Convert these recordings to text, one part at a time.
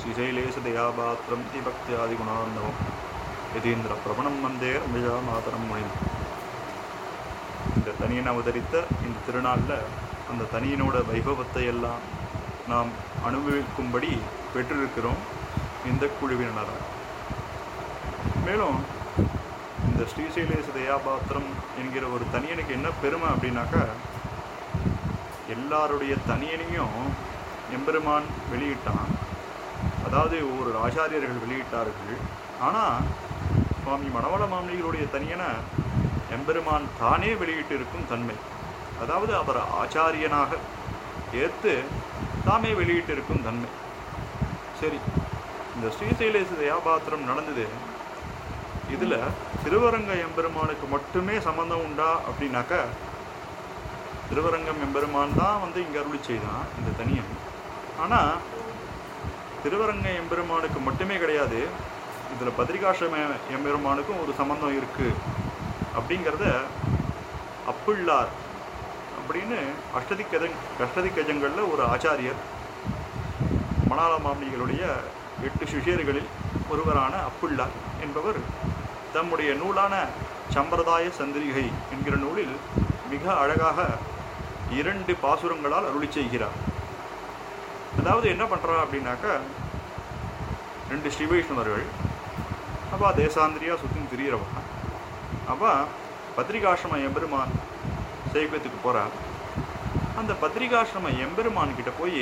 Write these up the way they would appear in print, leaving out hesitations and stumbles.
ஸ்ரீசைலேசதயாபாத்திரம் தீபக்தியாதிகுணார்ணவம் யதீந்திர பிரபணம் வந்தேர் அம்பிகா மாதரம் மொழி. இந்த தனியன் அவதரித்த இந்த திருநாளில் அந்த தனியனோட வைபவத்தை எல்லாம் நாம் அனுபவிக்கும்படி பெற்றிருக்கிறோம் இந்த குழுவினராக. மேலும் இந்த ஸ்ரீசைலேச தயாபாத்திரம் என்கிற ஒரு தனியனுக்கு என்ன பெருமை அப்படின்னாக்கா, எல்லாருடைய தனியனையும் எம்பெருமான் வெளியிட்டான். அதாவது ஒரு ஆச்சாரியர்கள் வெளியிட்டார்கள். ஆனால் சுவாமி மணவாள மாமனிகளுடைய தனியனை எம்பெருமான் தானே வெளியிட்டு இருக்கும் தன்மை, அதாவது அவர் ஆச்சாரியனாக ஏற்று தாமே வெளியிட்டு இருக்கும் தன்மை. சரி, இந்த ஸ்ரீசைலேச தயாபாத்திரம் நடந்தது. இதில் திருவரங்க எம்பெருமானுக்கு மட்டுமே சம்பந்தம் உண்டா அப்படின்னாக்கா, திருவரங்கம் எம்பெருமான் தான் இங்கே அருளி செய்தான் இந்த தனியன். ஆனால் திருவரங்க எம்பெருமானுக்கு மட்டுமே கிடையாது, இதில் பத்ரிகாசிரம எம்பெருமானுக்கும் ஒரு சம்பந்தம் இருக்குது அப்படிங்கிறத அப்பிள்ளார் அப்படின்னு அஷ்டதிக்கஜங்களில் ஒரு ஆச்சாரியர், மணாள மாமனிகளுடைய 8 சிஷியர்களில் ஒருவரான அப்பிள்ளார் என்பவர் தம்முடைய நூலான சம்பிரதாய சந்திரிகை என்கிற நூலில் மிக அழகாக 2 பாசுரங்களால் அருளி செய்கிறார். அதாவது என்ன பண்ணுறா அப்படின்னாக்கா, 2 ஸ்ரீ வைஷ்ணவர்கள் அப்பா தேசாந்திரியா சுத்தின் திரியறவா, அப்பா பத்ரிகாசிரம எம்பெருமான் சேவிக்கத்துக்கு போகிறார். அந்த பத்ரிகாசிரம எம்பெருமான் கிட்ட போய்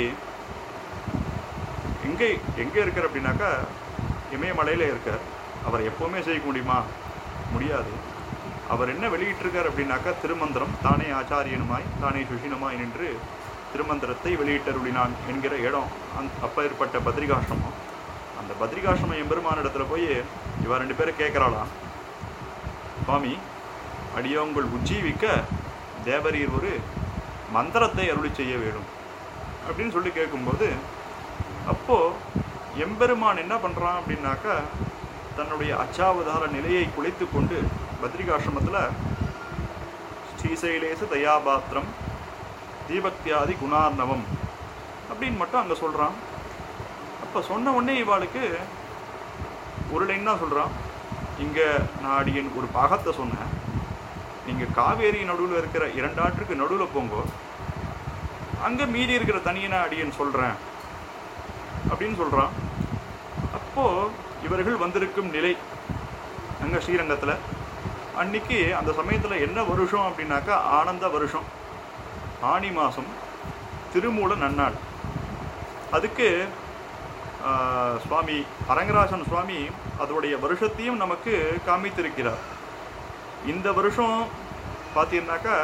எங்கே இருக்கார் அப்படின்னாக்கா, இமயமலையில் இருக்கார். அவர் எப்போவுமே சேவிக்க முடியுமா? முடியாது. அவர் என்ன வெளியிட்டிருக்கார் அப்படின்னாக்கா, திருமந்திரம் தானே ஆச்சாரியனுமாய் தானே சுஷினுமாய் நின்று திருமந்திரத்தை வெளியிட்டருளினான் என்கிற இடம் அப்போ ஏற்பட்ட பத்ரிகாசிரமம். அந்த பத்ரிகாசிரம எம்பெருமான இடத்துல போய் இவ 2 பேரும் கேட்குறாளாம், சுவாமி அடியோங்கள் உஜ்ஜீவிக்க தேவரீர் ஒரு மந்திரத்தை அருளி செய்ய வேண்டும் அப்படின்னு சொல்லி கேட்கும்போது, அப்போது எம்பெருமான் என்ன பண்ணுறான் அப்படின்னாக்கா, தன்னுடைய அச்சாவதார நிலையை குலைத்து கொண்டு பத்ரிகாசிரமத்தில் ஸ்ரீசைலேச தயாபாத்திரம் தீபக்தியாதி குணார்ணவம் அப்படின்னு மட்டும் அங்கே சொல்கிறான். அப்போ சொன்ன உடனே இவாளுக்கு ஒரு லைன் தான் சொல்கிறான். இங்கே நான் அடியன் ஒரு பாகத்தை சொன்னேன், நீங்கள் காவேரி நடுவில் இருக்கிற 2 ஆற்றுக்கு நடுவில் போங்கோ, அங்கே மீதி இருக்கிற தனியனை அடியன் சொல்கிறேன் அப்படின்னு சொல்கிறான். அப்போது இவர்கள் வந்திருக்கும் நிலை அங்கே ஸ்ரீரங்கத்தில் அன்னைக்கு அந்த சமயத்தில் என்ன வருஷம் அப்படின்னாக்கா, ஆனந்த வருஷம், ஆனி மாதம், திருமூல நன்னாள். அதுக்கு சுவாமி அரங்கராஜன் சுவாமி அதோடைய வருஷத்தையும் நமக்கு காமித்திருக்கிறார். இந்த வருஷம் பார்த்தீங்கன்னாக்கா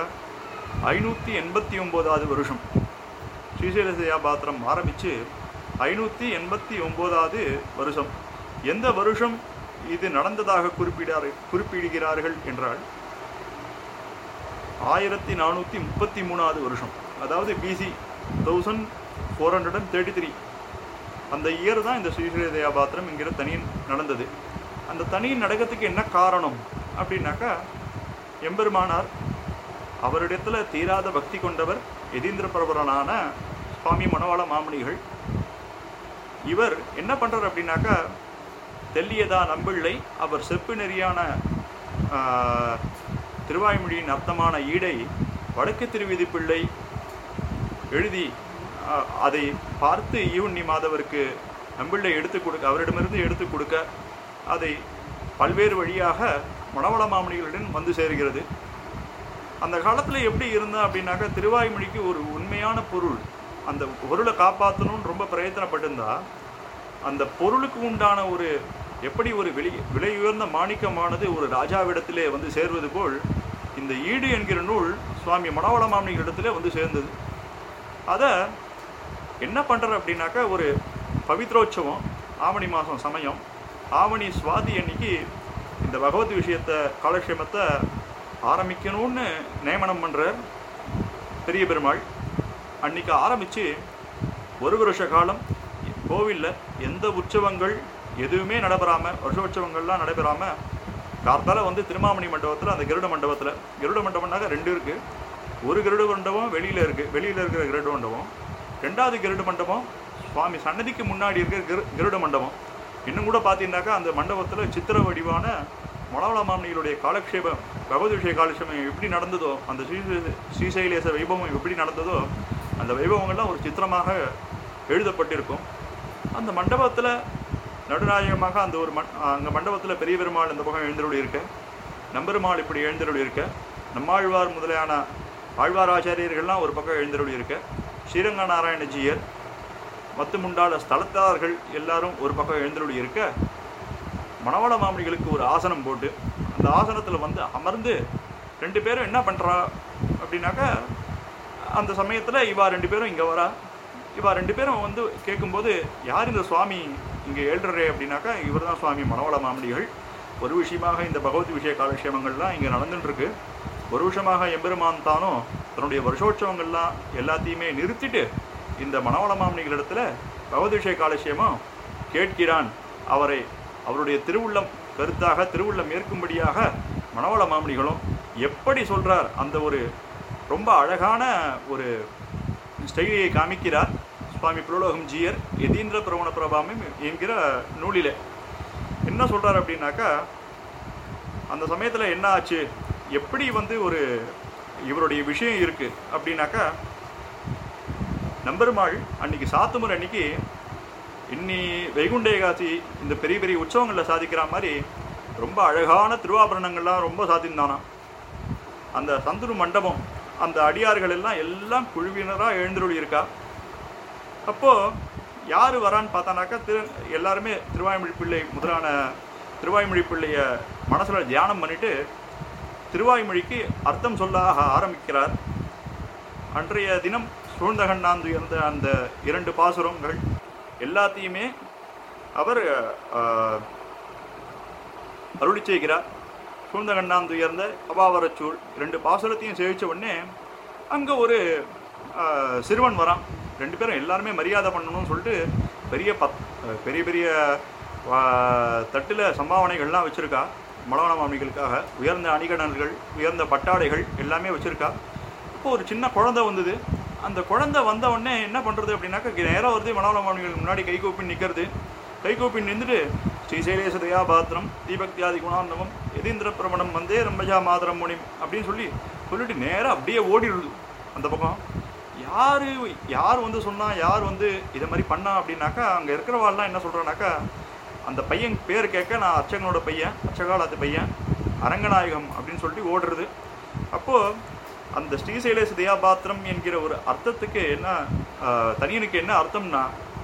589வது வருஷம். ஸ்ரீசைலேச தயாபாத்திரம் ஆரம்பித்து 589வது வருஷம். எந்த வருஷம் இது நடந்ததாக குறிப்பிடுகிறார்கள் என்றால் 1433வது வருஷம், அதாவது BC 1433. அந்த இயர் தான் இந்த ஸ்ரீசைலேச தயாபாத்திரம் என்கிற தனியன் நடந்தது. அந்த தனியன் நடக்கிறதுக்கு என்ன காரணம் அப்படின்னாக்கா, எம்பெருமானார் அவரிடத்தில் தீராத பக்தி கொண்டவர் யதீந்திர பிரபரனான சுவாமி மணவாள மாமனிகள். இவர் என்ன பண்ணுறார் அப்படின்னாக்கா, தெல்லியதா நம்பிள்ளை அவர் செப்பு நெறியான திருவாய்மொழியின் அர்த்தமான ஈடை வடக்கு திருவிதி பிள்ளை எழுதி அதை பார்த்து ஈவண்ணி மாதவருக்கு நம்பிள்ளை அவரிடமிருந்து எடுத்து கொடுக்க அதை பல்வேறு வழியாக மணவாள மாமனிகளிடம் வந்து சேர்கிறது. அந்த காலத்தில் எப்படி இருந்தா அப்படின்னாக்கா, திருவாய்மொழிக்கு ஒரு உண்மையான பொருள், அந்த பொருளை காப்பாற்றணும்னு ரொம்ப பிரயத்தனப்பட்டிருந்தா, அந்த பொருளுக்கு உண்டான ஒரு எப்படி ஒரு விலை உயர்ந்த மாணிக்கமானது ஒரு ராஜாவிடத்திலே வந்து சேர்வது போல் இந்த ஈடு என்கிற நூல் சுவாமி மணவாள மாமனிகளிடத்திலே வந்து சேர்ந்தது. அதை என்ன பண்ணுற அப்படின்னாக்கா, ஒரு பவித்ரோற்சவம், ஆவணி மாதம் சமயம், ஆவணி சுவாதி அன்னைக்கு இந்த பகவத் விஷயத்தை காலக்ஷேமத்தை ஆரம்பிக்கணும்னு நியமனம் பண்ணுறார் பெரிய பெருமாள். அன்றைக்கி ஆரம்பித்து ஒரு வருஷ காலம் கோவிலில் எந்த உற்சவங்கள் எதுவுமே நடைபெறாமல், வருஷோற்சவங்கள்லாம் நடைபெறாமல், கார்த்தால திருமாமணி மண்டபத்தில் அந்த கருட மண்டபம்னாக்க 2 இருக்குது. ஒரு கருட மண்டபம் வெளியில் இருக்கிற கருட மண்டபம், 2வது கருட மண்டபம் சுவாமி சன்னதிக்கு முன்னாடி இருக்கிற கருட மண்டபம். இன்னும் கூட பார்த்தீங்கன்னாக்கா அந்த மண்டபத்தில் சித்திர வடிவான மணவாள மாமனிகளுடைய காலக்ஷேபம், பகவத் விஷய காலக்ஷேபம் எப்படி நடந்ததோ, அந்த ஸ்ரீசைலேச வைபவம் எப்படி நடந்ததோ அந்த வைபவங்கள்லாம் ஒரு சித்திரமாக எழுதப்பட்டிருக்கும். அந்த மண்டபத்தில் நடுநாயகமாக அந்த ஒரு அங்கே மண்டபத்தில் பெரிய பெருமாள் இந்த பக்கம் எழுந்தருளி இருக்க, நம்பெருமாள் இப்படி எழுந்தருளி இருக்க, நம்மாழ்வார் முதலையான ஆழ்வார் ஆச்சாரியர்கள்லாம் ஒரு பக்கம் எழுந்தருளி இருக்க, ஸ்ரீரங்க நாராயணஜியர் மத்துமுண்டாள ஸ்தலத்தார்கள் எல்லாரும் ஒரு பக்கம் எழுந்தருளி இருக்க, மணவாள மாமனிகளுக்கு ஒரு ஆசனம் போட்டு அந்த ஆசனத்தில் வந்து அமர்ந்து 2 பேரும் என்ன பண்ணுறா அப்படின்னாக்கா, அந்த சமயத்தில் இவா 2 பேரும் இங்கே வரா. இவா 2 பேரும் வந்து கேட்கும்போது, யார் இந்த சுவாமி இங்கே ஏழ்றே அப்படின்னாக்கா, இவர் தான் சுவாமி மணவாள மாமனிகள். ஒரு விஷயமாக இந்த பகவத் விஷய காலக்ஷேமங்கள்லாம் இங்கே நடந்துட்டுருக்கு. ஒரு விஷயமாக எம்பெருமான் தானும் தன்னுடைய வருஷோற்சவங்கள்லாம் எல்லாத்தையுமே நிறுத்திட்டு இந்த மணவாள மாமனிகளிடத்தில் பகவத் விஷய காலக்ஷேமம் கேட்கிறான். அவருடைய திருவுள்ளம் கருத்தாக திருவுள்ளம் ஏற்கும்படியாக மணவாள மாமனிகளும் எப்படி சொல்கிறார், அந்த ஒரு ரொம்ப அழகான ஒரு ஸ்டைலியை காமிக்கிறார் சுவாமி புரோலோகம் ஜீயர் யதீந்திர பிரவண பிரபாமி என்கிற நூலில். என்ன சொல்கிறார் அப்படின்னாக்கா, அந்த சமயத்தில் என்ன ஆச்சு, எப்படி வந்து ஒரு இவருடைய விஷயம் இருக்குது அப்படின்னாக்கா, நம்பெருமாள் அன்றைக்கி சாத்துமுறை அன்றைக்கி இன்னி வைகுண்ட ஏகாசி இந்த பெரிய பெரிய உற்சவங்களில் சாதிக்கிற மாதிரி ரொம்ப அழகான திருவாபரணங்கள்லாம் ரொம்ப சாத்தியிருந்தானா. அந்த சந்துரு மண்டபம் அந்த அடியார்கள் எல்லாம் குழுவினராக எழுந்துருளி இருக்கா. அப்போது யார் வரான்னு பார்த்தானாக்கா, எல்லாருமே திருவாய்மொழி பிள்ளை முதலான திருவாய்மொழி பிள்ளைய மனசில் தியானம் பண்ணிவிட்டு திருவாய்மொழிக்கு அர்த்தம் சொல்ல ஆரம்பிக்கிறார். அன்றைய தினம் சூழ்ந்தகண்ணாந்து இருந்த அந்த 2 பாசுரங்கள் எல்லாத்தையுமே அவர் அருளி செய்கிறார். சூழ்ந்தகண்ணாந்து உயர்ந்த அபாவரச்சூழ் 2 பாசுரத்தையும் சேவித்த உடனே அங்கே ஒரு சிறுவன் வரான். 2 பேரும் எல்லாருமே மரியாதை பண்ணணும்னு சொல்லிட்டு பெரிய பெரிய தட்டில் சம்பாவனைகள்லாம் வச்சுருக்கா. மணவாள மாமனிகளுக்காக உயர்ந்த அணிகலன்கள், உயர்ந்த பட்டாடைகள் எல்லாமே வச்சுருக்கா. இப்போ ஒரு சின்ன குழந்தை வந்தது. அந்த குழந்தை வந்த உடனே என்ன பண்ணுறது அப்படின்னாக்கா, நேராக வருது மணவாள மாமனிகள் முன்னாடி கைகூப்பி நிற்கிறது. கைகூப்பி நின்றுட்டு ஸ்ரீசைலேச தயாபாத்திரம் தீபக்தியாதி குணாந்தமம் யதீந்திர பிரமணம் வந்தே ரம்பஜா மாதரம் முனிம் அப்படின்னு சொல்லிட்டு நேராக அப்படியே ஓடிடுது அந்த பக்கம். யார் வந்து சொன்னால், யார் வந்து இதை மாதிரி பண்ணா அப்படின்னாக்கா, அங்கே இருக்கிறவாள்லாம் என்ன சொல்கிறானாக்கா, அந்த பையன் பேர் கேட்க, நான் அர்ச்சகனோட பையன், அர்ச்சகாலத்து பையன், அரங்கநாயகம் அப்படின்னு சொல்லிட்டு ஓடுறது. அப்போது அந்த ஸ்ரீசைலேச தயாபாத்திரம் என்கிற ஒரு அர்த்தத்துக்கு என்ன, தனியனுக்கு என்ன அர்த்தம்னா,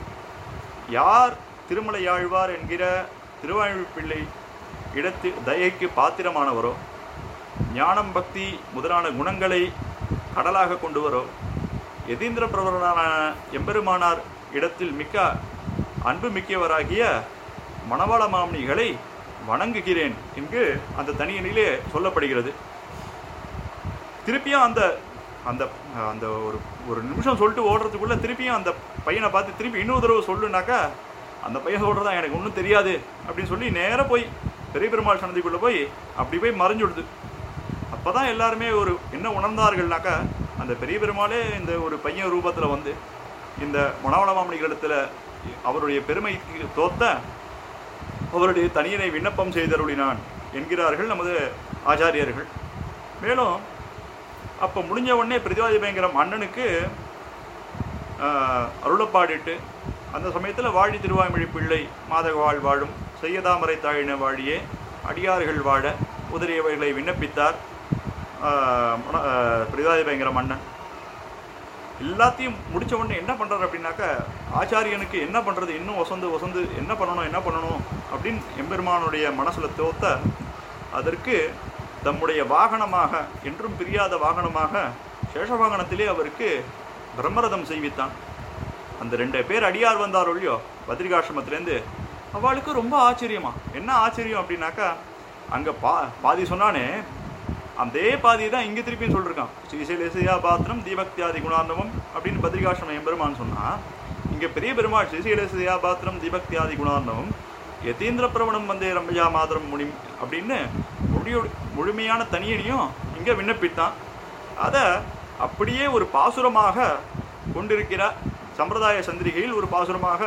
யார் திருமலையாழ்வார் என்கிற திருவாய்மொழி பிள்ளை இடத்து தயைக்கு பாத்திரமானவரோ, ஞானம் பக்தி முதலான குணங்களை கடலாக கொண்டு வரோ, யதீந்திர பிரபலனான எம்பெருமானார் இடத்தில் மிக்க அன்பு மிக்கவராகிய மணவாள மாமனிகளை வணங்குகிறேன் என்று அந்த தனியனிலே சொல்லப்படுகிறது. திருப்பியும் அந்த அந்த அந்த ஒரு நிமிஷம் சொல்லிட்டு ஓடுறதுக்குள்ளே திருப்பியும் அந்த பையனை பார்த்து திருப்பி இன்னொரு தடவை சொல்லுனாக்கா, அந்த பையன் சொல்கிறதா எனக்கு ஒன்றும் தெரியாது அப்படின்னு சொல்லி நேராக போய் பெரிய பெருமாள் சன்னதிக்குள்ளே போய் அப்படி போய் மறைஞ்சுடுது. அப்போ தான் எல்லாருமே என்ன உணர்ந்தார்கள்னாக்கா, அந்த பெரிய பெருமாளே இந்த ஒரு பையன் ரூபத்தில் வந்து இந்த மணவாள மாமனிகளிடத்தில் அவருடைய பெருமைக்கு தோத்த அவருடைய தனியனை விண்ணப்பம் செய்தருளினான் என்கிறார்கள் நமது ஆச்சாரியர்கள். மேலும் அப்போ முடிஞ்ச உடனே பிரதிவாதி பயங்கரம் அண்ணனுக்கு அருளப்பாடிட்டு, அந்த சமயத்தில் வாழி திருவாய்மொழி பிள்ளை மாதகவாள் வாழும் செய்யதாமரை தாழின வாழியே அடியார்கள் வாழ உதறியவைகளை விண்ணப்பித்தார் பிரதிவாதி பயங்கரம் அண்ணன். எல்லாத்தையும் முடித்த உடனே என்ன பண்ணுறாரு அப்படின்னாக்கா, ஆச்சாரியனுக்கு என்ன பண்ணுறது, இன்னும் வசந்து என்ன பண்ணணும் அப்படின்னு எம்பெருமானுடைய மனசில் தோத்த, அதற்கு தம்முடைய வாகனமாக என்றும் பிரியாத வாகனமாக சேஷவாகனத்திலே அவருக்கு பிரம்மரதம் செய்வித்தான். அந்த 2 பேர் அடியார் வந்தாரோ இல்லையோ பத்ரிகாசிரமத்திலேருந்து, அவளுக்கு ரொம்ப ஆச்சரியமா. என்ன ஆச்சரியம் அப்படின்னாக்கா, அங்கே பாதி சொன்னானே அதே பாதி தான் இங்கே திருப்பின்னு சொல்லியிருக்கான். ஸ்ரீசைலேச பாத்திரம் தீபக்தியாதி குணார்ணவம் அப்படின்னு பத்ரிகாசிரமம் எம்பெருமான்னு சொன்னால், இங்கே பெரிய பெருமாள் ஸ்ரீசைலேச பாத்திரம் தீபக்தியாதி குணார்ணவம் யதீந்திர பிரவணம் வந்தே ரம்பஜா மாதரம் முனிம் அப்படின்னு முழுமையான தனியனையும் இங்கே விண்ணப்பித்தான். அதை அப்படியே ஒரு பாசுரமாக கொண்டிருக்கிற சம்பிரதாய சந்திரிகையில் ஒரு பாசுரமாக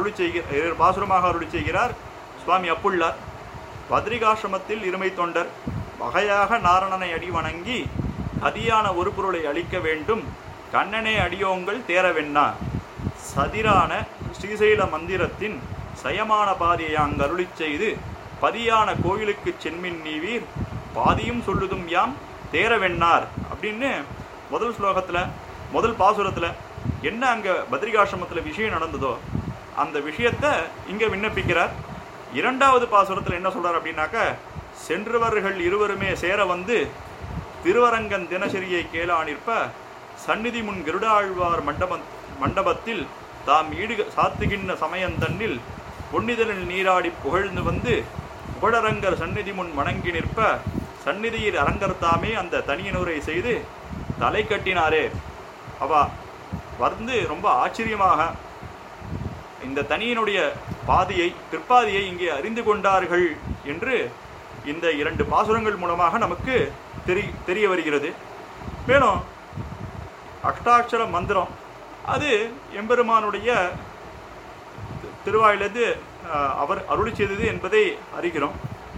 அருளி செய்கிறார் சுவாமி அப்புள்ளார். பத்ரிகாசிரமத்தில் இருமை தொண்டர் வகையாக நாரணனை அடி வணங்கி அதியான ஒரு பொருளை அளிக்க வேண்டும், கண்ணனே அடியோங்கள் தேரவென்னா சதிரான ஸ்ரீசைல மந்திரத்தின் சயமான பாதியை அங்கு அருளி செய்து பதியான கோயிலுக்கு சென்மின் நீவீர் பாதியும் சொல்லுதும் யாம் தேரவென்னார் அப்படின்னு முதல் ஸ்லோகத்தில் முதல் பாசுரத்தில் என்ன அங்கே பத்ரிகாசிரமத்தில் விஷயம் நடந்ததோ அந்த விஷயத்தை இங்கே விண்ணப்பிக்கிறார். இரண்டாவது பாசுரத்தில் என்ன சொல்கிறார் அப்படின்னாக்க, சென்றவர்கள் இருவருமே சேர வந்து திருவரங்கன் தினசரியை கேளா நிற்ப சந்நிதி முன் கருடாழ்வார் மண்டபத்தில் தாம் ஈடு சாத்துகின்ற சமயந்தன்னில் பொன்னிதனில் நீராடி புகழ்ந்து வந்து புகழரங்கர் சந்நிதி முன் வணங்கி நிற்ப சந்நிதியில் அரங்கர் தாமே அந்த தனியனுரை செய்து தலை கட்டினாரே. அவா வந்து ரொம்ப ஆச்சரியமாக இந்த தனியனுடைய பிற்பாதியை இங்கே அறிந்து கொண்டார்கள் என்று இந்த இரண்டு பாசுரங்கள் மூலமாக நமக்கு தெரிய வருகிறது. மேலும் அஷ்டாட்சர மந்திரம் அது எம்பெருமானுடைய திருவாயிலிருந்து அவர் அருளி செய்தது என்பதை அறிகிறோம்.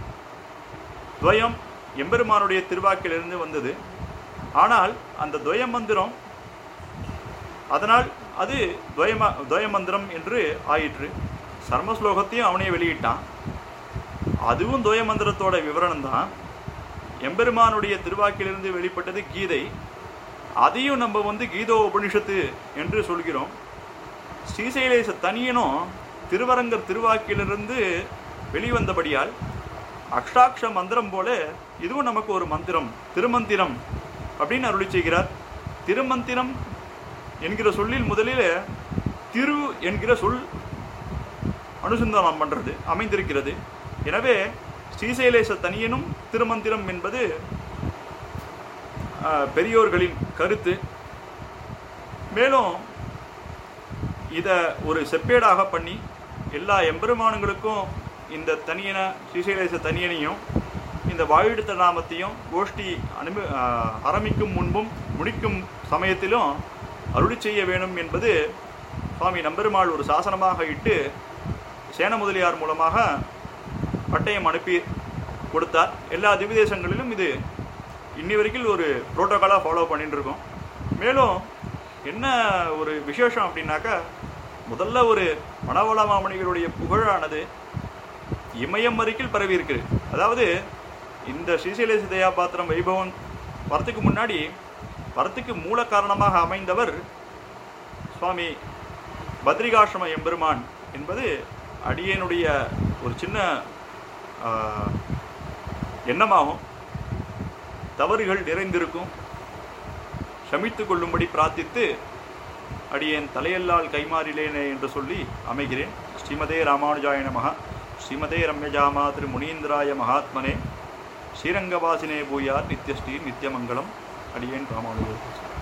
துவயம் எம்பெருமானுடைய திருவாக்கிலிருந்து வந்தது. ஆனால் அந்த துவய மந்திரம் அதனால் அது துவய மந்திரம் என்று ஆயிற்று. சர்மஸ்லோகத்தையும் அவனே வெளியிட்டான். அதுவும் துவய மந்திரத்தோட விவரணம் தான். எம்பெருமானுடைய திருவாக்கிலிருந்து வெளிப்பட்டது கீதை. அதையும் நம்ம வந்து கீதோ உபனிஷத்து என்று சொல்கிறோம். ஸ்ரீசைலேச தனியனும் திருவரங்கர் திருவாக்கிலிருந்து வெளிவந்தபடியால் அஷ்டாட்சர மந்திரம் போல இதுவும் நமக்கு ஒரு மந்திரம், திருமந்திரம் அப்படின்னு அருளி செய்கிறார். திருமந்திரம் என்கிற சொல்லில் முதலில் திரு என்கிற சொல் அனுசந்தானம் பண்ணுறது அமைந்திருக்கிறது. எனவே ஸ்ரீசைலேச தனியனும் திருமந்திரம் என்பது பெரியோர்களின் கருத்து. மேலும் இதை ஒரு செப்பேடாக பண்ணி எல்லா எம்பெருமானுங்களுக்கும் இந்த தனியனை ஸ்ரீசைலேச தனியனையும் இந்த வாழிடுத்த நாமத்தையும் கோஷ்டி ஆரம்பிக்கும் முன்பும் முடிக்கும் சமயத்திலும் அருளி செய்ய வேணும் என்பது சுவாமி நம்பெருமாள் ஒரு சாசனமாக இட்டு சேன முதலியார் மூலமாக பட்டயம் அனுப்பி கொடுத்தார். எல்லா திவ்யதேசங்களிலும் இது இன்னி வரைக்கும் ஒரு புரோட்டோகாலாக ஃபாலோ பண்ணிட்டு இருக்கோம். மேலும் என்ன ஒரு விசேஷம் அப்படின்னாக்கா, முதல்ல ஒரு மணவள மாமணிகளுடைய புகழானது இமயம் வரைக்கும் பரவி இருக்குது. அதாவது இந்த ஸ்ரீசைலேச தயாபாத்திரம் வைபவம் வரத்துக்கு முன்னாடி வரத்துக்கு மூல காரணமாக அமைந்தவர் சுவாமி பத்ரிகாசிரம எம்பெருமான் என்பது அடியனுடைய ஒரு சின்ன எண்ணமாகும். தவறுகள் நிறைந்திருக்கும், ஷமித்து கொள்ளும்படி பிரார்த்தித்து அடியேன் தலையல்லால் கைமாறிலேனே என்று சொல்லி அமைகிறேன். ஸ்ரீமதே ராமானுஜாய நமஹ. ஸ்ரீமதே ரம்யஜாமா திரு முனீந்திராய மகாத்மனே. ஸ்ரீரங்கவாசினே பூயார் நித்யஸ்ரீ நித்யமங்கலம். அடியேன் ராமானுஜ.